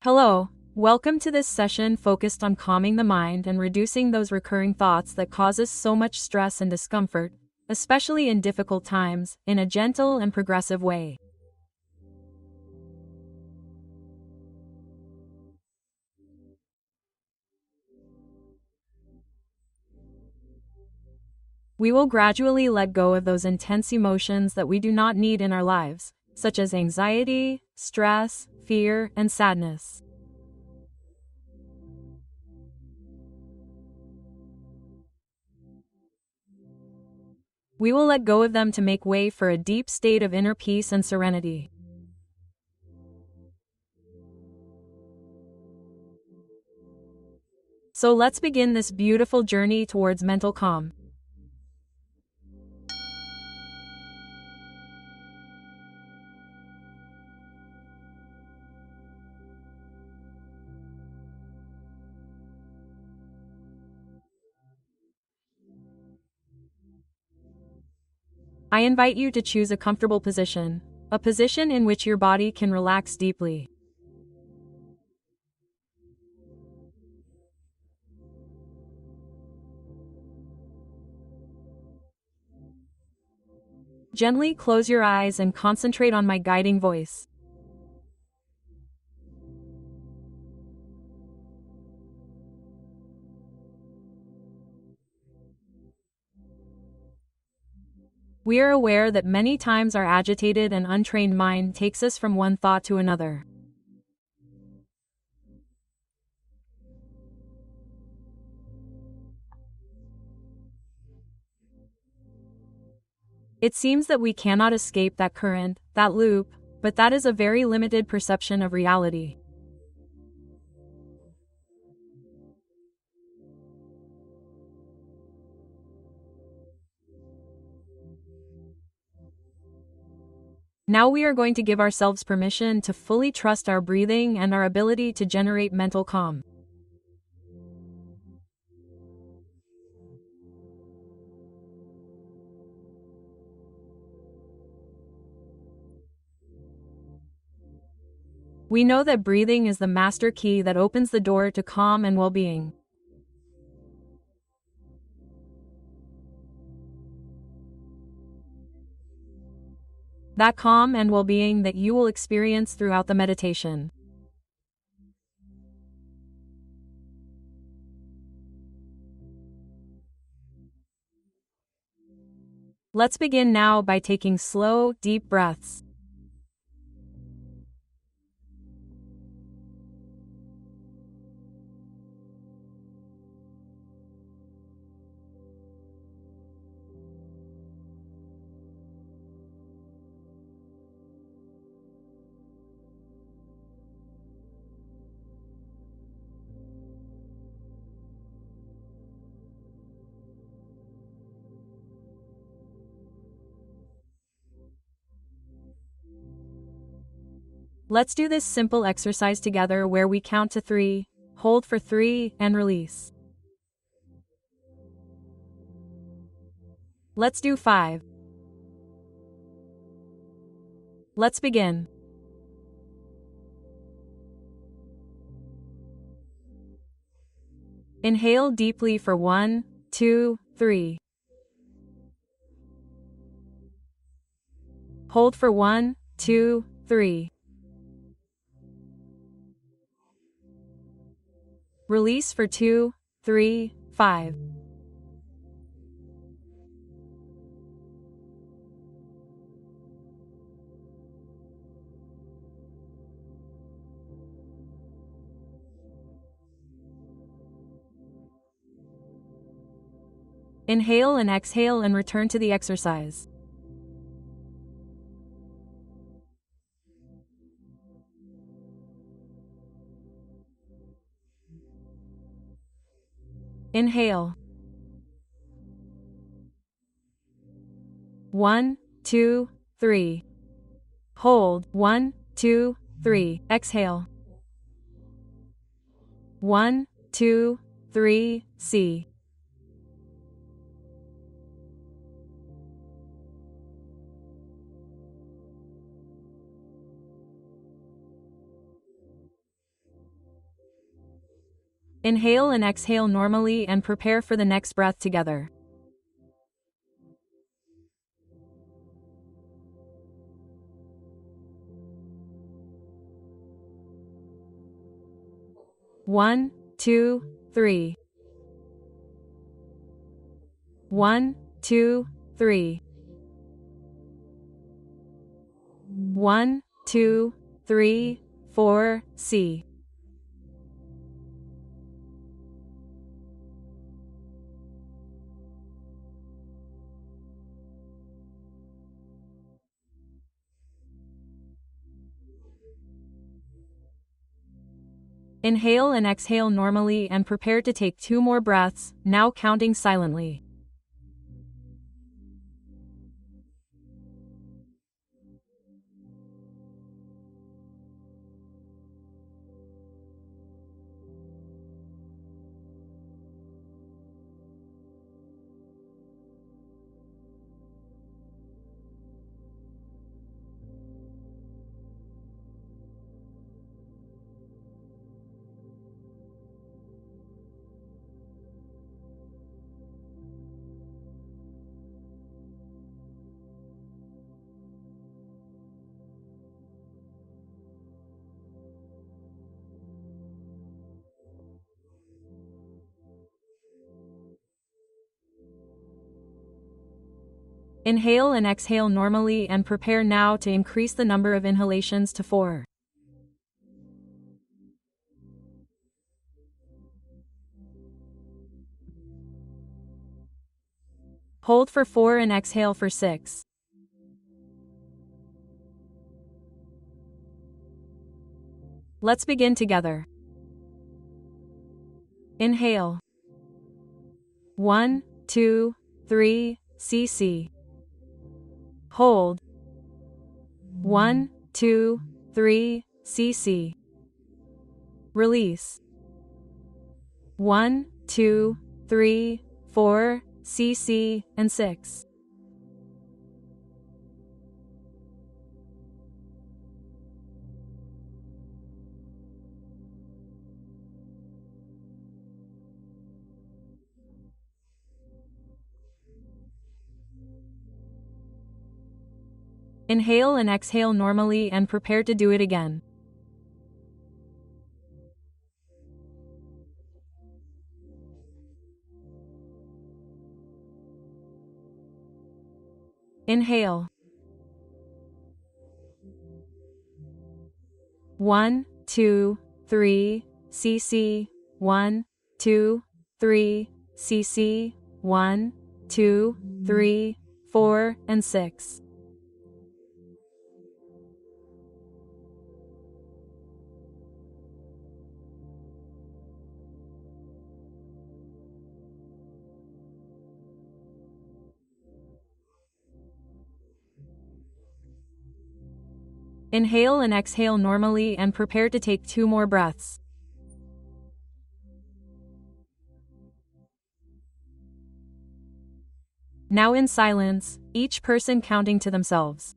Hello, welcome to this session focused on calming the mind and reducing those recurring thoughts that cause us so much stress and discomfort, especially in difficult times, in a gentle and progressive way. We will gradually let go of those intense emotions that we do not need in our lives, such as anxiety, stress, fear, and sadness. We will let go of them to make way for a deep state of inner peace and serenity. So let's begin this beautiful journey towards mental calm. I invite you to choose a comfortable position, a position in which your body can relax deeply. Gently close your eyes and concentrate on my guiding voice. We are aware that many times our agitated and untrained mind takes us from one thought to another. It seems that we cannot escape that current, that loop, but that is a very limited perception of reality. Now we are going to give ourselves permission to fully trust our breathing and our ability to generate mental calm. We know that breathing is the master key that opens the door to calm and well-being. That calm and well-being that you will experience throughout the meditation. Let's begin now by taking slow, deep breaths. Let's do this simple exercise together where we count to 3, hold for 3, and release. Let's do 5. Let's begin. Inhale deeply for 1, 2, 3. Hold for 1, 2, 3. Release for 2, 3, 5. Inhale and exhale and return to the exercise. Inhale. 1, 2, 3. Hold. 1, 2, 3. Exhale. 1, 2, 3. See. Inhale and exhale normally and prepare for the next breath together. One, two, three. 1, 2, 3. 1, 2, 3, 4, C. Inhale and exhale normally and prepare to take 2 more breaths, now counting silently. Inhale and exhale normally and prepare now to increase the number of inhalations to 4. Hold for 4 and exhale for 6. Let's begin together. Inhale. 1, 2, 3, cc. Hold. 1, 2, 3, cc. Release. 1, 2, 3, 4, cc, and 6. Inhale and exhale normally and prepare to do it again. Inhale. 1, 2, 3, cc, 1, 2, 3, cc, 1, 2, 3, 4, and 6. Inhale and exhale normally and prepare to take 2 more breaths. Now in silence, each person counting to themselves.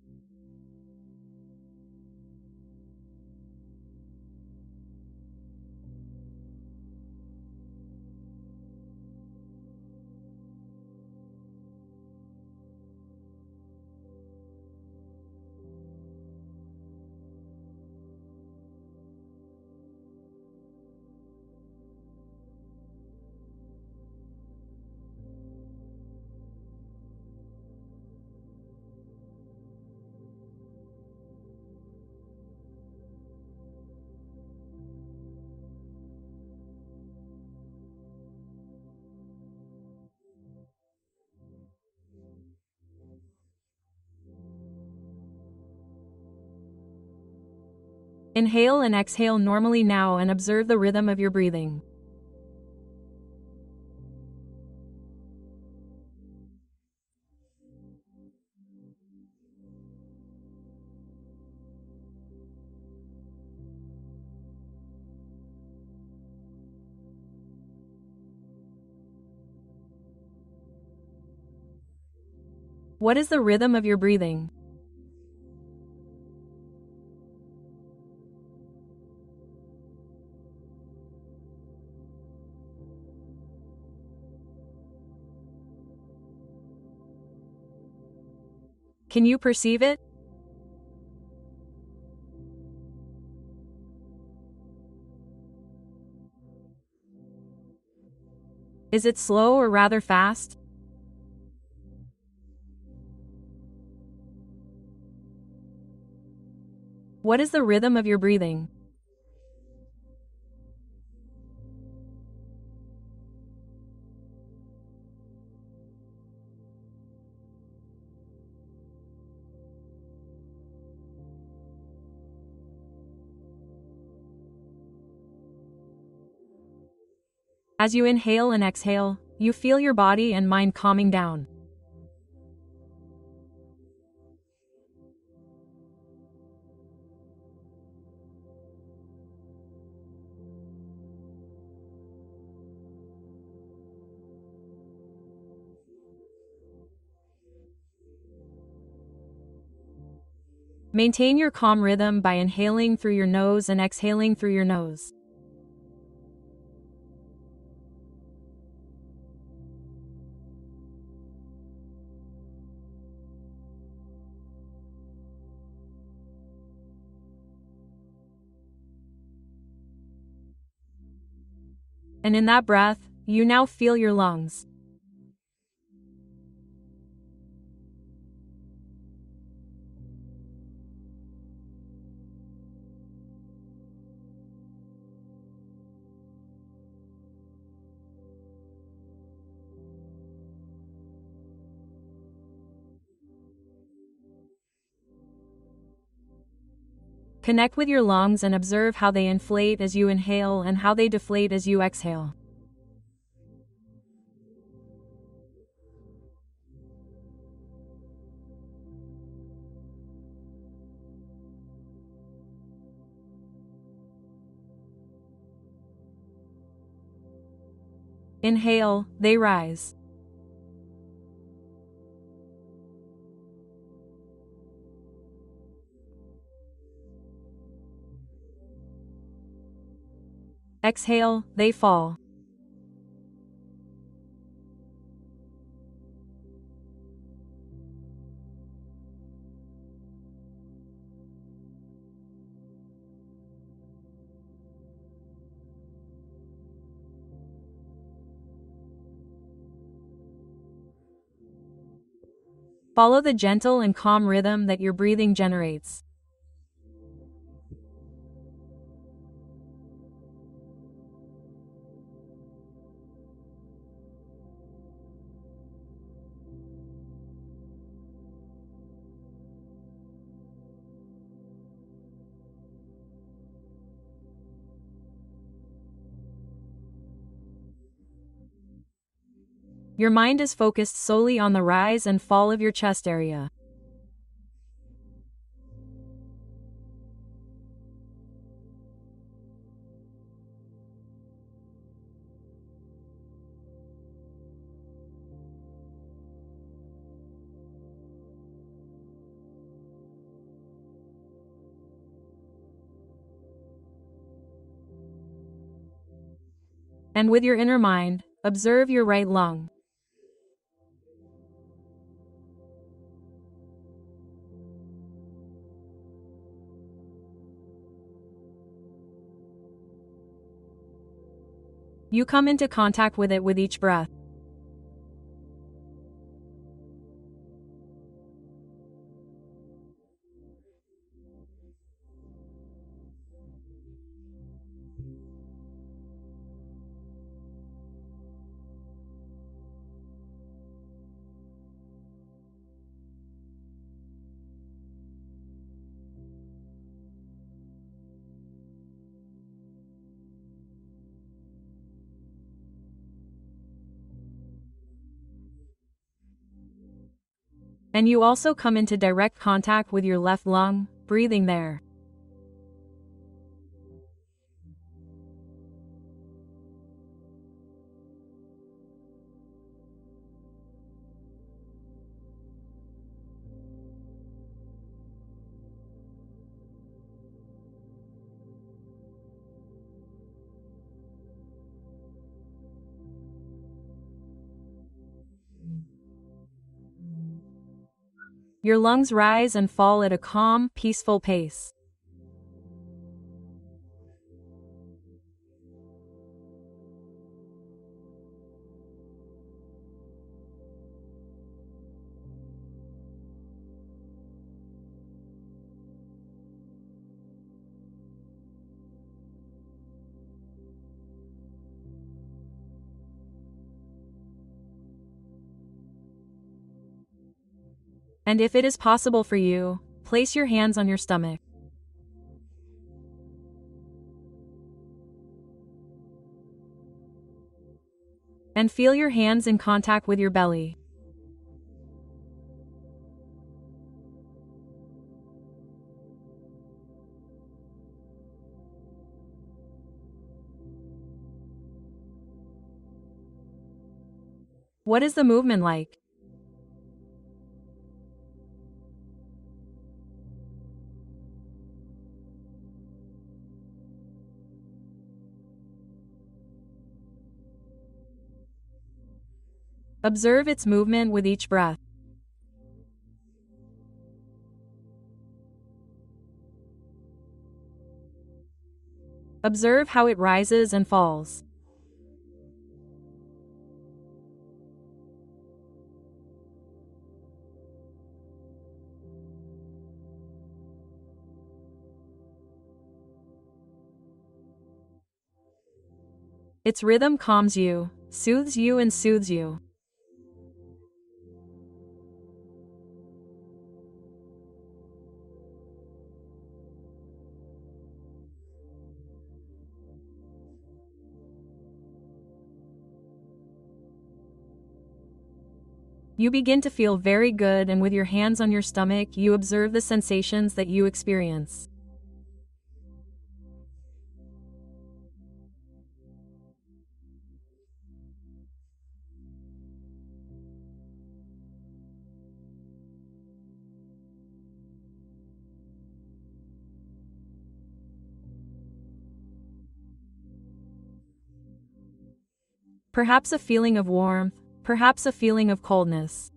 Inhale and exhale normally now and observe the rhythm of your breathing. What is the rhythm of your breathing? Can you perceive it? Is it slow or rather fast? What is the rhythm of your breathing? As you inhale and exhale, you feel your body and mind calming down. Maintain your calm rhythm by inhaling through your nose and exhaling through your nose. And in that breath, you now feel your lungs. Connect with your lungs and observe how they inflate as you inhale and how they deflate as you exhale. Inhale, they rise. Exhale, they fall. Follow the gentle and calm rhythm that your breathing generates. Your mind is focused solely on the rise and fall of your chest area. And with your inner mind, observe your right lung. You come into contact with it with each breath. And you also come into direct contact with your left lung, breathing there. Your lungs rise and fall at a calm, peaceful pace. And if it is possible for you, place your hands on your stomach. And feel your hands in contact with your belly. What is the movement like? Observe its movement with each breath. Observe how it rises and falls. Its rhythm calms you, soothes you and soothes you. You begin to feel very good, and with your hands on your stomach, you observe the sensations that you experience. Perhaps a feeling of warmth, perhaps a feeling of coldness.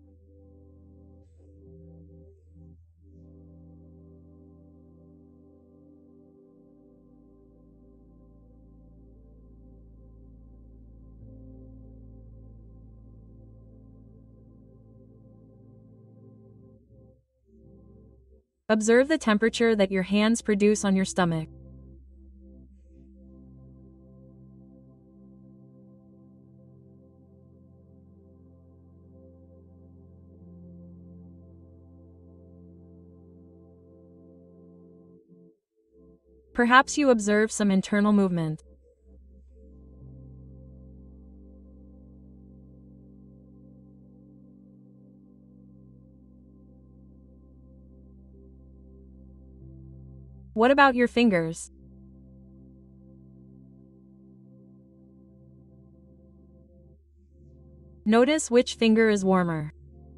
Observe the temperature that your hands produce on your stomach. Perhaps you observe some internal movement. What about your fingers? Notice which finger is warmer.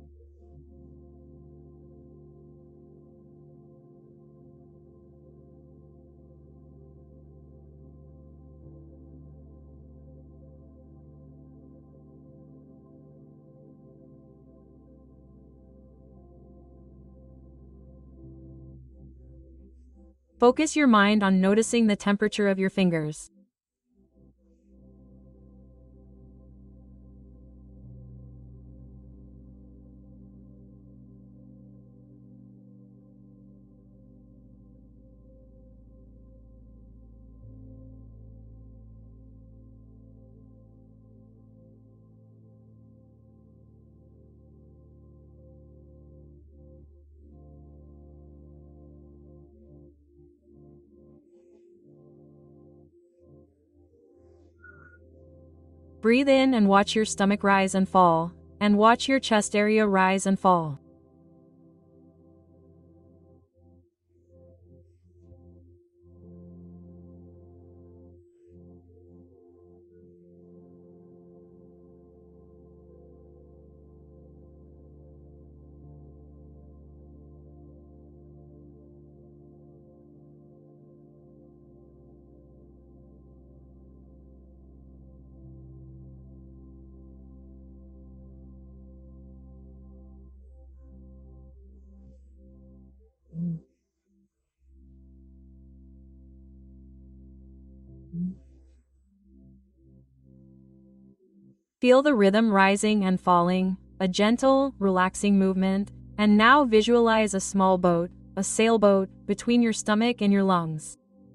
Focus your mind on noticing the temperature of your fingers. Breathe in and watch your stomach rise and fall, and watch your chest area rise and fall. Feel the rhythm rising and falling, a gentle, relaxing movement, and now visualize a small boat, a sailboat, between your stomach and your lungs.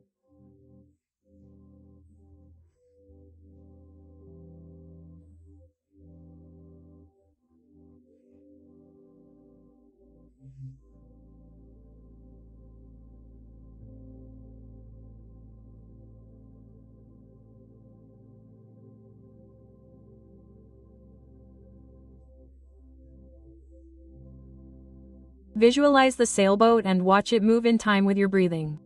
Visualize the sailboat and watch it move in time with your breathing.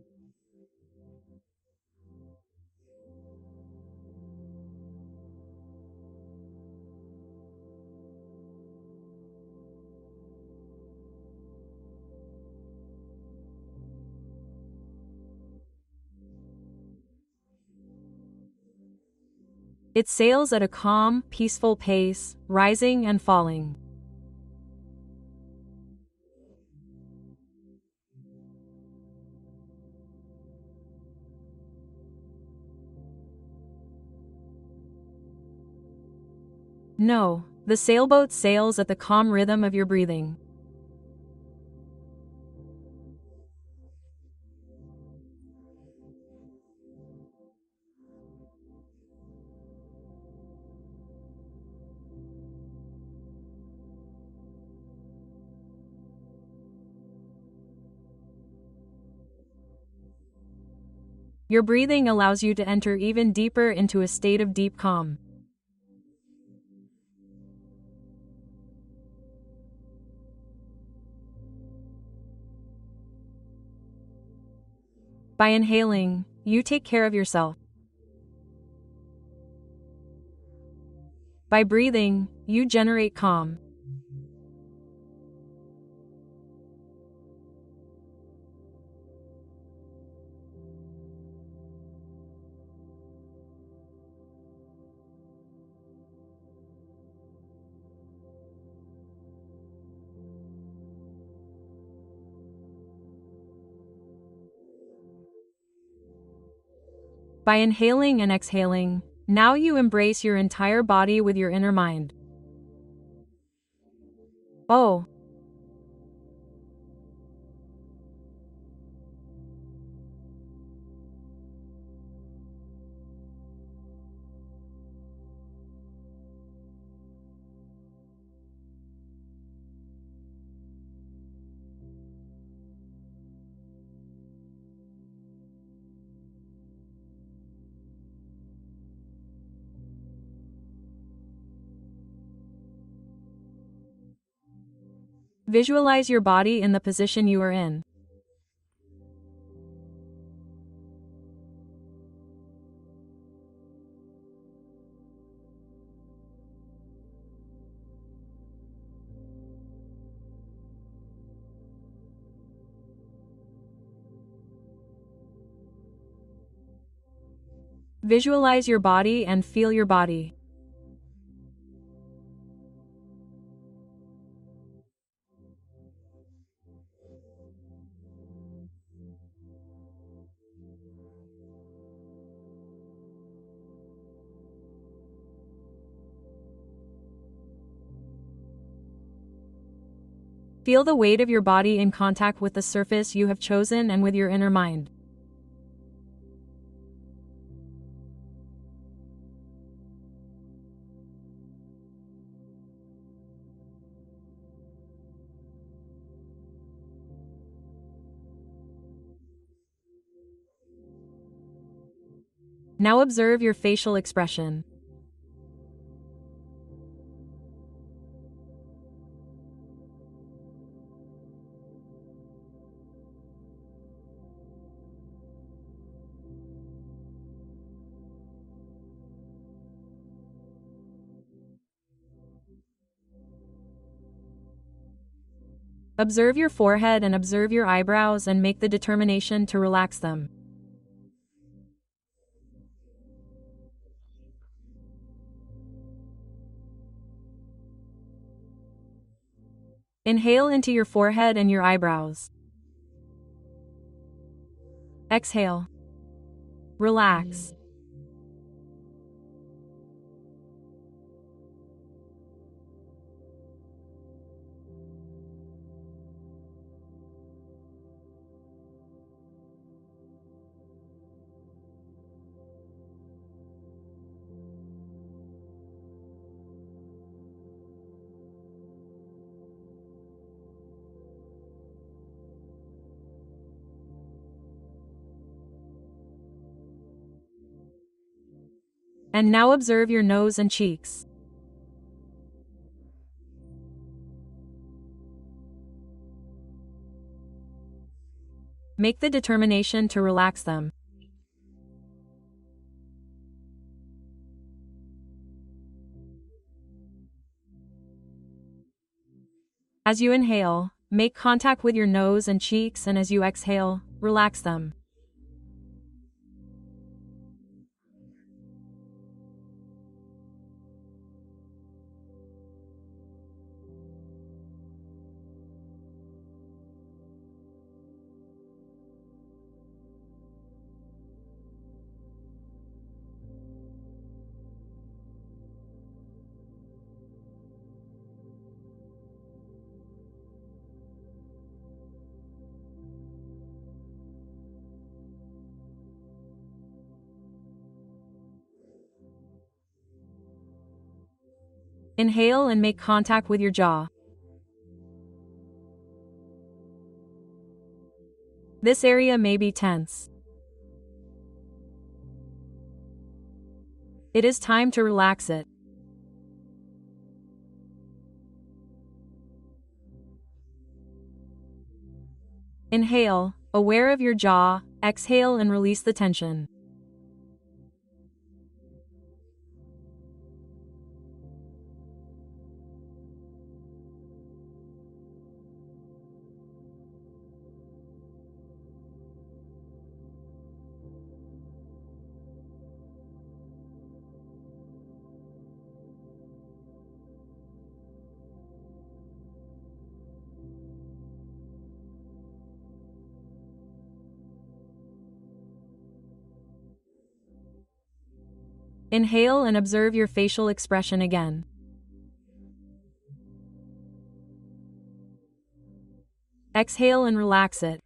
It sails at a calm, peaceful pace, rising and falling. No, the sailboat sails at the calm rhythm of your breathing. Your breathing allows you to enter even deeper into a state of deep calm. By inhaling, you take care of yourself. By breathing, you generate calm. By inhaling and exhaling, now you embrace your entire body with your inner mind. Oh. Visualize your body in the position you are in. Visualize your body and feel your body. Feel the weight of your body in contact with the surface you have chosen and with your inner mind. Now observe your facial expression. Observe your forehead and observe your eyebrows and make the determination to relax them. Inhale into your forehead and your eyebrows. Exhale. Relax. And now observe your nose and cheeks. Make the determination to relax them. As you inhale, make contact with your nose and cheeks, and as you exhale, relax them. Inhale and make contact with your jaw. This area may be tense. It is time to relax it. Inhale, aware of your jaw, exhale and release the tension. Inhale and observe your facial expression again. Exhale and relax it.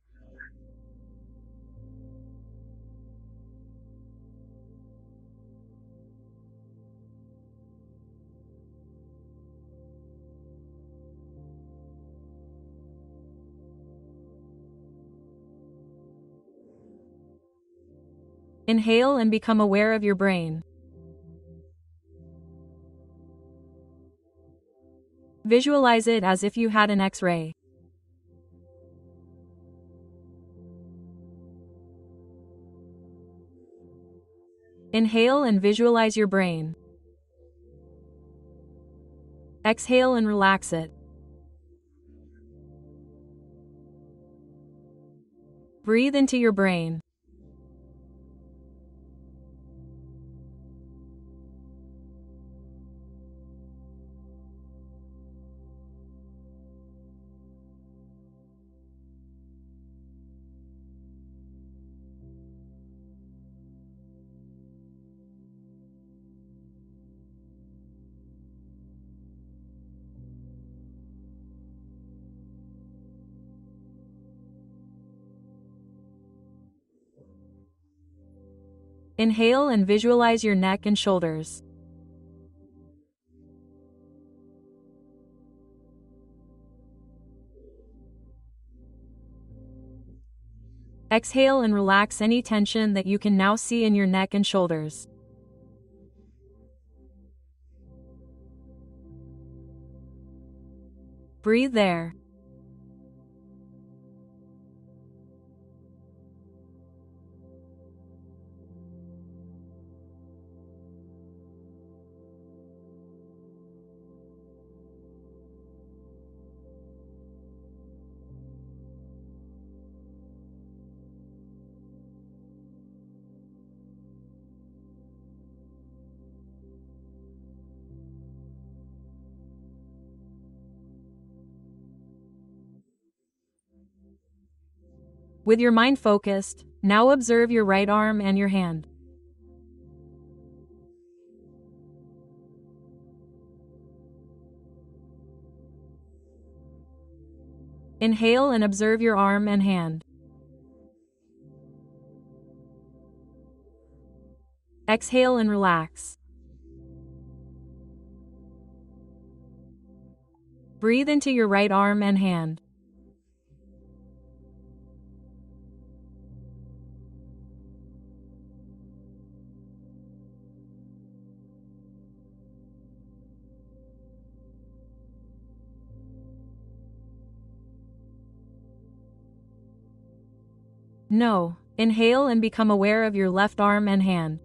Inhale and become aware of your brain. Visualize it as if you had an X-ray. Inhale and visualize your brain. Exhale and relax it. Breathe into your brain. Inhale and visualize your neck and shoulders. Exhale and relax any tension that you can now see in your neck and shoulders. Breathe there. With your mind focused, now observe your right arm and your hand. Inhale and observe your arm and hand. Exhale and relax. Breathe into your right arm and hand. No. Inhale and become aware of your left arm and hand.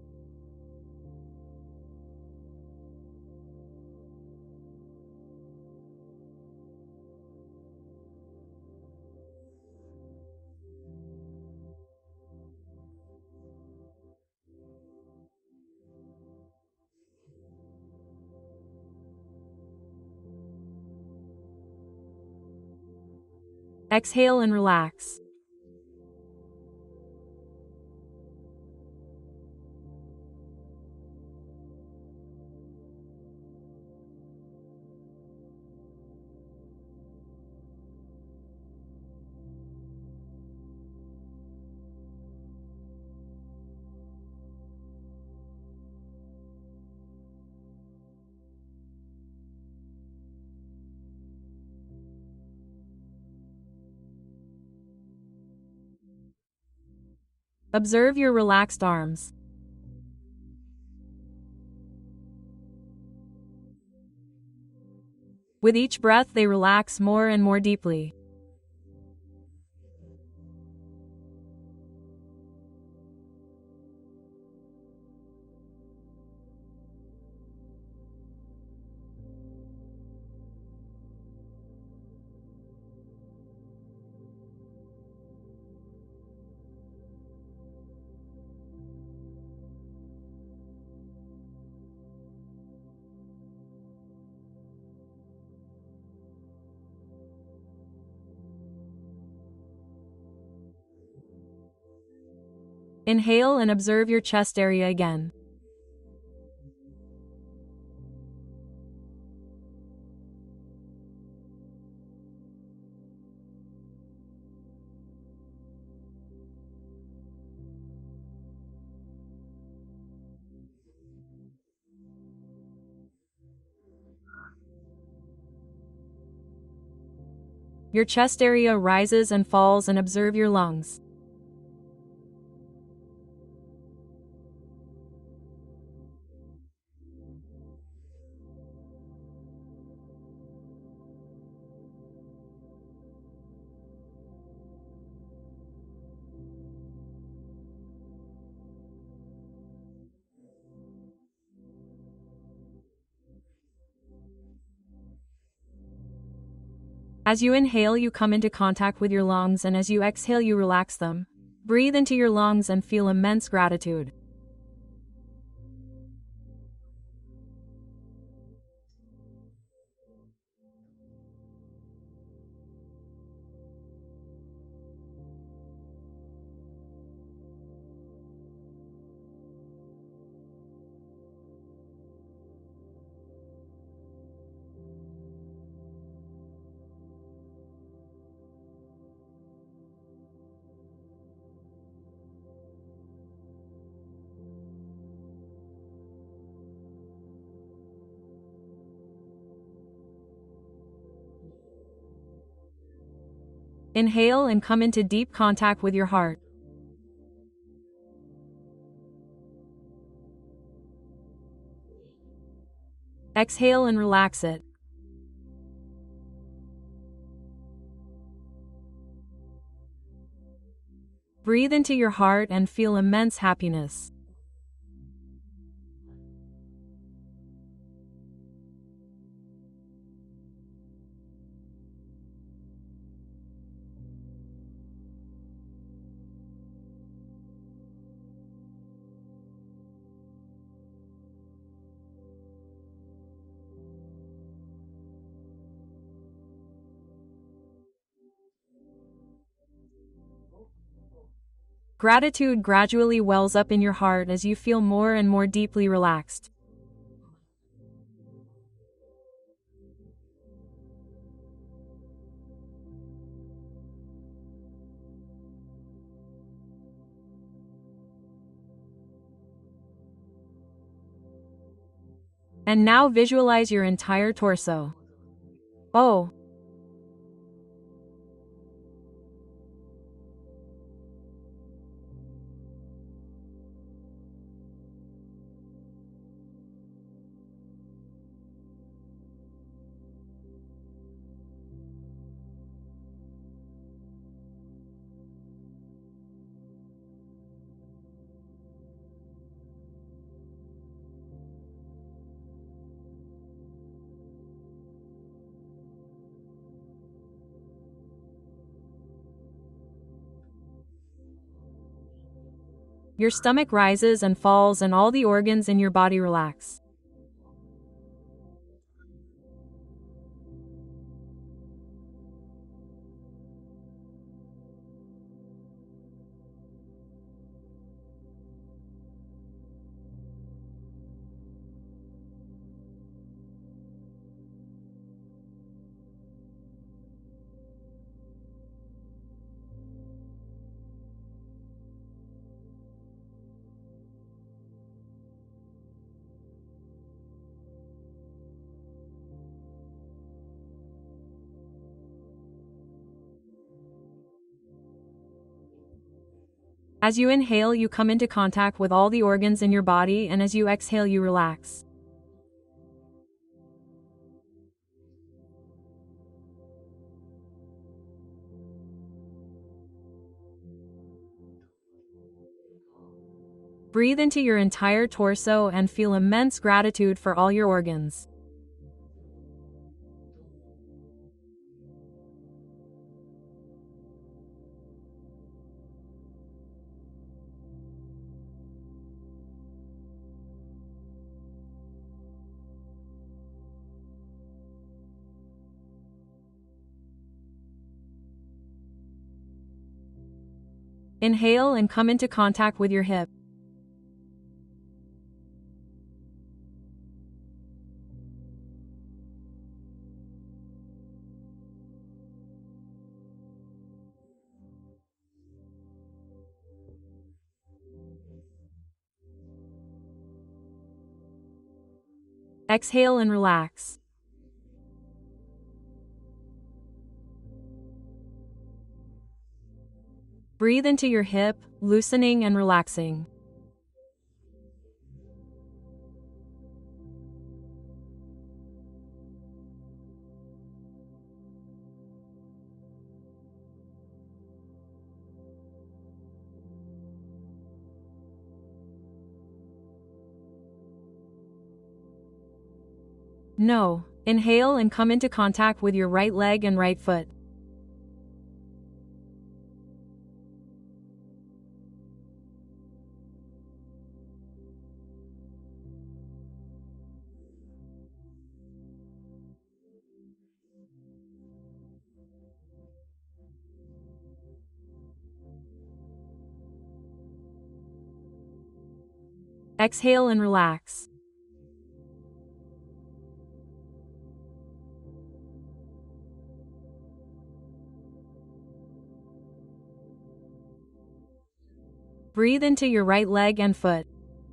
Exhale and relax. Observe your relaxed arms. With each breath, they relax more and more deeply. Inhale and observe your chest area again. Your chest area rises and falls, and observe your lungs. As you inhale, you come into contact with your lungs, and as you exhale, you relax them. Breathe into your lungs and feel immense gratitude. Inhale and come into deep contact with your heart. Exhale and relax it. Breathe into your heart and feel immense happiness. Gratitude gradually wells up in your heart as you feel more and more deeply relaxed. And now visualize your entire torso. Oh, Your stomach rises and falls and all the organs in your body relax. As you inhale, you come into contact with all the organs in your body, and as you exhale, you relax. Breathe into your entire torso and feel immense gratitude for all your organs. Inhale and come into contact with your hip. Exhale and relax. Breathe into your hip, loosening and relaxing. No. Inhale and come into contact with your right leg and right foot. Exhale and relax. Breathe into your right leg and foot.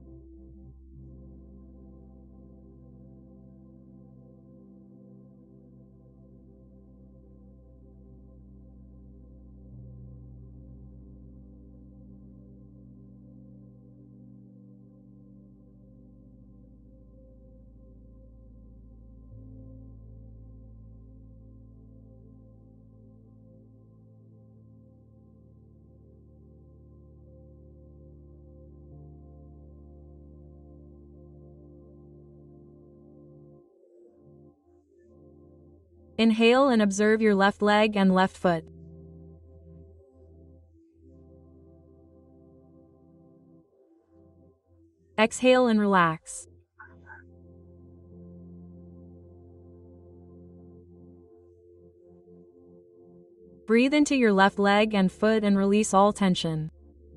Inhale and observe your left leg and left foot. Exhale and relax. Breathe into your left leg and foot and release all tension.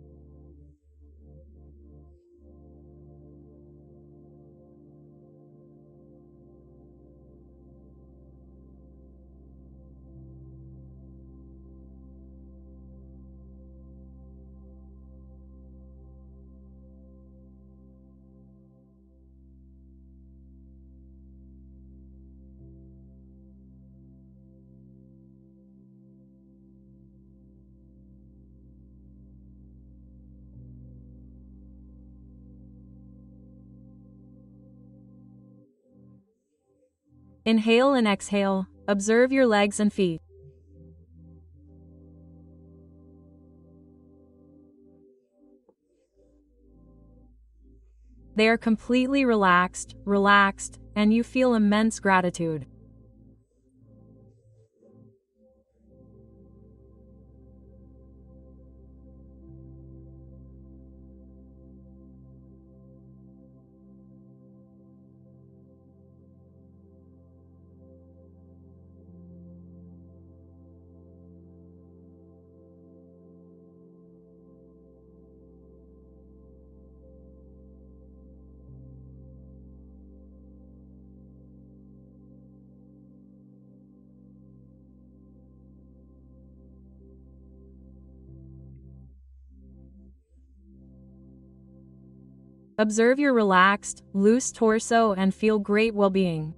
Inhale and exhale. Observe your legs and feet. They are completely relaxed, and you feel immense gratitude. Observe your relaxed, loose torso and feel great well-being.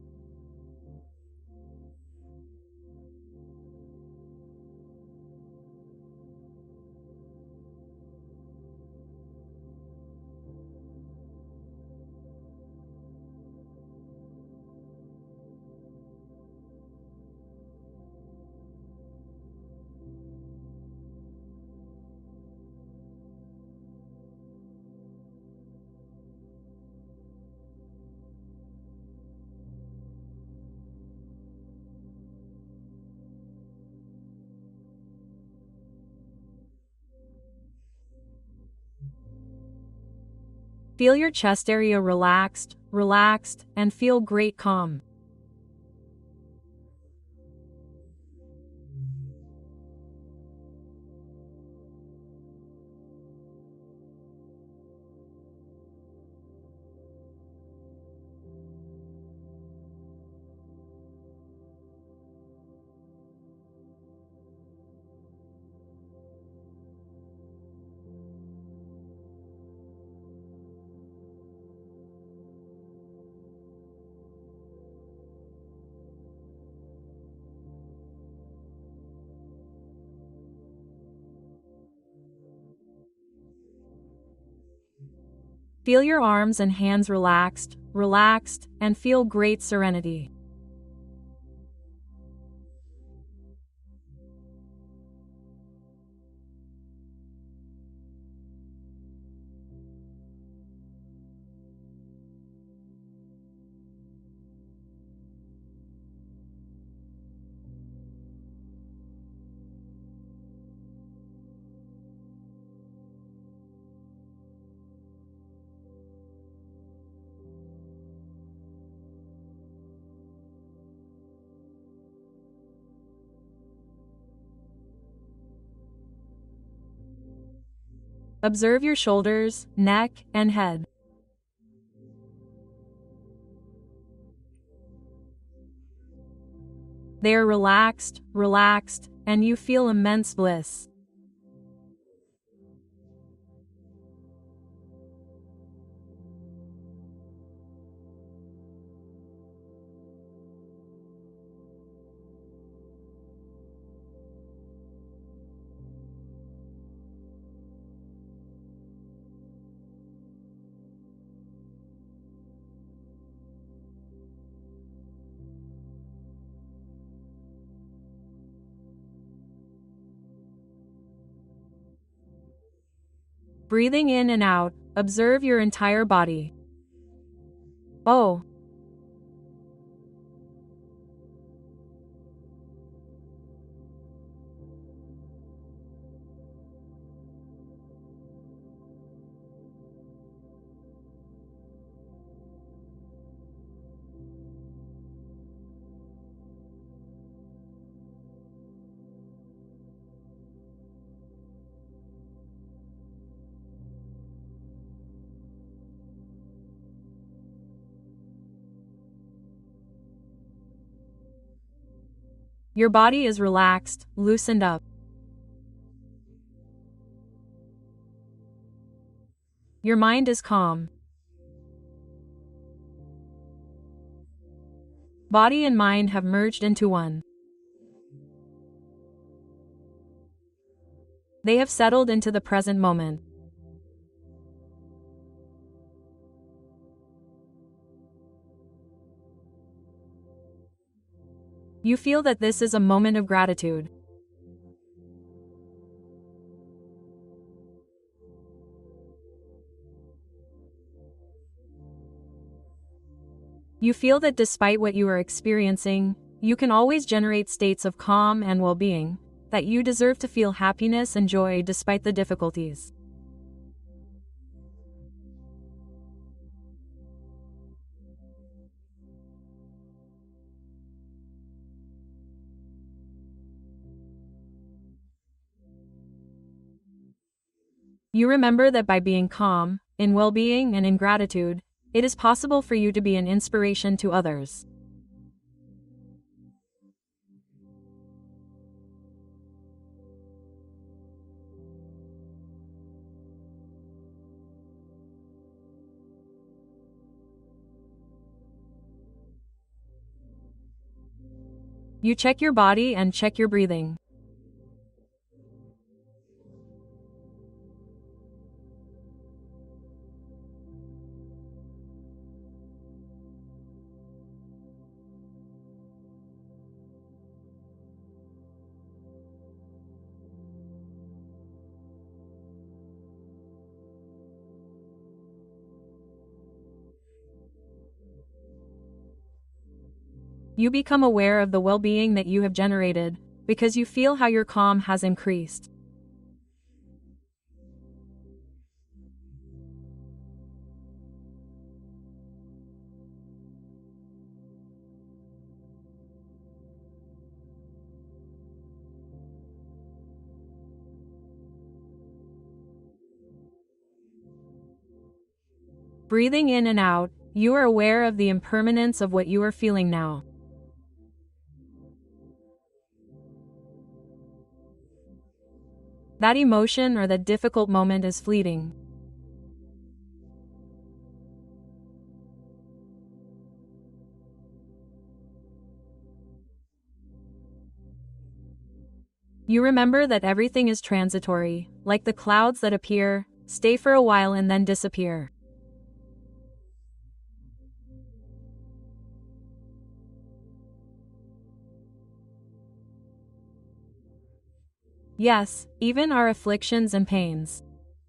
Feel your chest area relaxed, and feel great calm. Feel your arms and hands relaxed, and feel great serenity. Observe your shoulders, neck, and head. They are relaxed, and you feel immense bliss. Breathing in and out, observe your entire body. Oh. Your body is relaxed, loosened up. Your mind is calm. Body and mind have merged into one. They have settled into the present moment. You feel that this is a moment of gratitude. You feel that despite what you are experiencing, you can always generate states of calm and well-being, that you deserve to feel happiness and joy despite the difficulties. You remember that by being calm, in well-being and in gratitude, it is possible for you to be an inspiration to others. You check your body and check your breathing. You become aware of the well-being that you have generated, because you feel how your calm has increased. Breathing in and out, you are aware of the impermanence of what you are feeling now. That emotion or that difficult moment is fleeting. You remember that everything is transitory, like the clouds that appear, stay for a while and then disappear. Yes, even our afflictions and pains.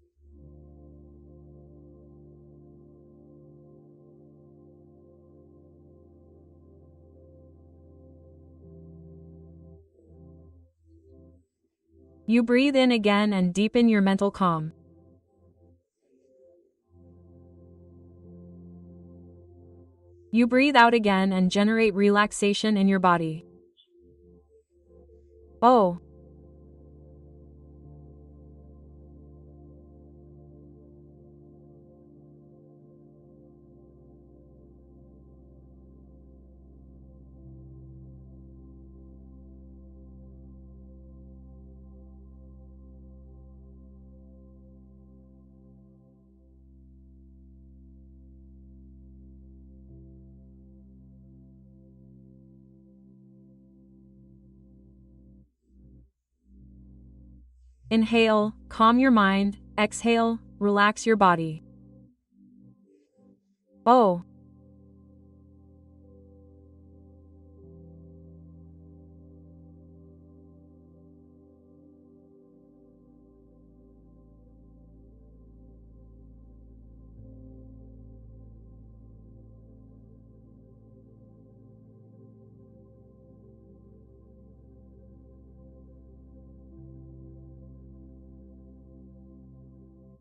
You breathe in again and deepen your mental calm. You breathe out again and generate relaxation in your body. Oh. Inhale, calm your mind. Exhale, relax your body. Oh.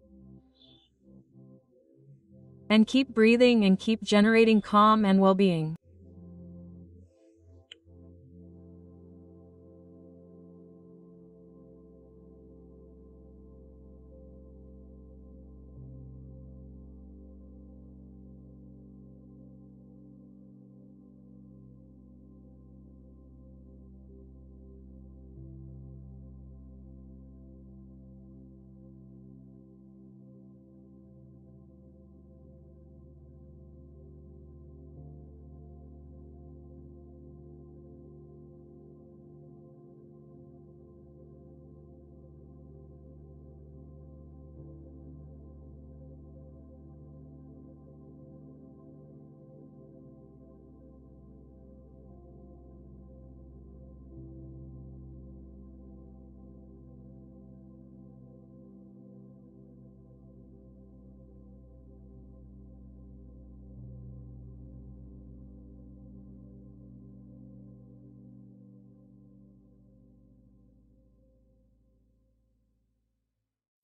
And keep breathing and keep generating calm and well-being.